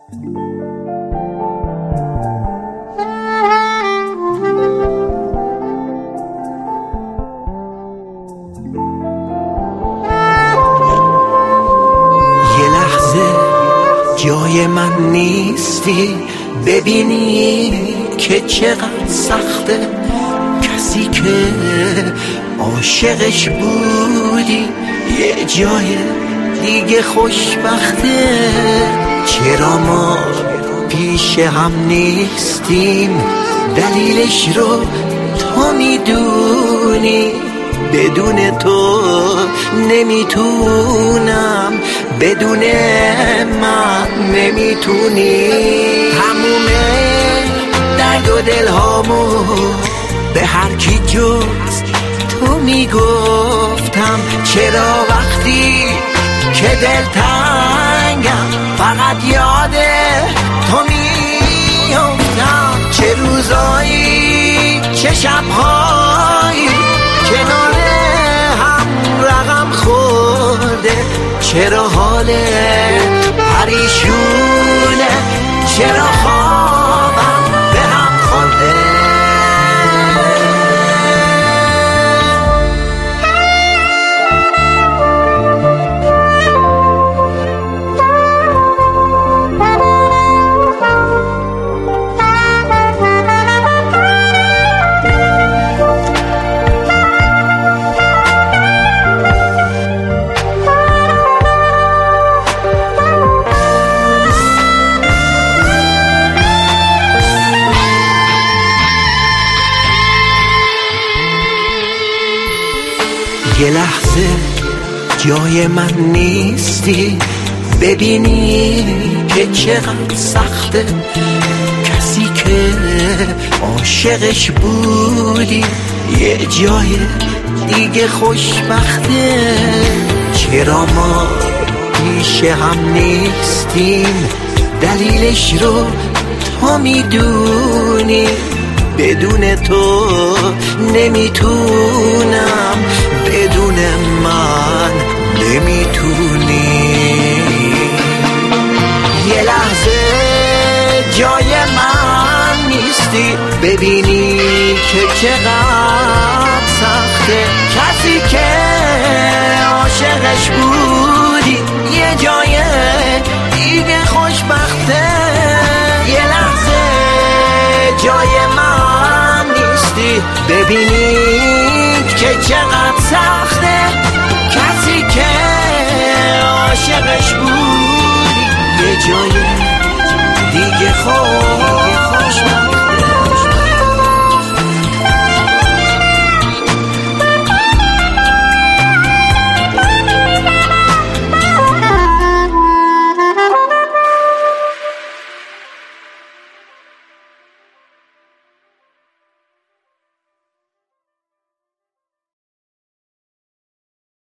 جای من نیستی، ببینی که چقدر سخته. کسی که عاشقش بودی یه جای دیگه خوشبخته. چرا ما پیش هم نیستیم؟ دلیلش رو تو میدونی. بدون تو نمیتونم، بدون من نمیتونی. تموم درد و دلهامو به هر کی جز تو میگفتم. چرا وقتی که دلتنگم فقط یاد تو میافتم؟ چه روزایی چه شبهایی کنار هم رقم خورده. چرا حالت پریشونه؟ چرا خوابم به هم خورده؟ یه لحظه جای من نیستی، ببینی که چقدر سخته. کسی که عاشقش بودی یه جای دیگه خوشبخته. چرا ما پیش هم نیستیم؟ دلیلش رو تو میدونی. بدون تو نمیتونم، بدون من نمیتونی. یه لحظه جای من نیستی، ببینی که چقدر سخته. کسی که عاشقش بودی یه جای دیگه خوشبخته. یه لحظه جای من نیستی، ببینی که چقدر سخته. کسی که عاشقش بودی یه جای